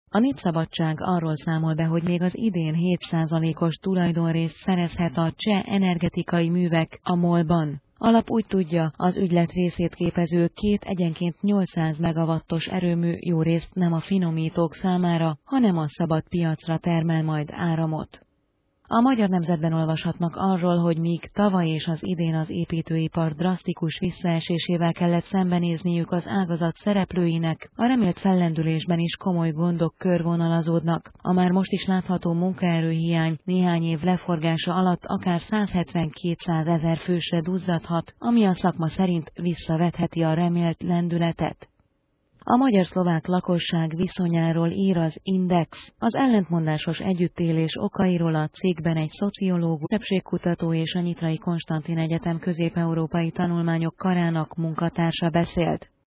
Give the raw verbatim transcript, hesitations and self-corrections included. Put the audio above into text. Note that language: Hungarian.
A Népszabadság arról számol be, hogy még az idén hét százalékos tulajdonrészt szerezhet a Cseh Energetikai Művek a MOL-ban. Alap úgy tudja, az ügylet részét képező két egyenként nyolcszáz megawattos erőmű jórészt nem a finomítók számára, hanem a szabad piacra termel majd áramot. A Magyar Nemzetben olvashatnak arról, hogy míg tavaly és az idén az építőipar drasztikus visszaesésével kellett szembenézniük az ágazat szereplőinek, a remélt fellendülésben is komoly gondok körvonalazódnak. A már most is látható munkaerőhiány néhány év leforgása alatt akár száz-hetven-kétszázezer fősre duzzadhat, ami a szakma szerint visszavetheti a remélt lendületet. A magyar-szlovák lakosság viszonyáról ír az Index. Az ellentmondásos együttélés okairól a cikkben egy szociológus, többségkutató és a Nyitrai Konstantin Egyetem közép-európai tanulmányok karának munkatársa beszélt.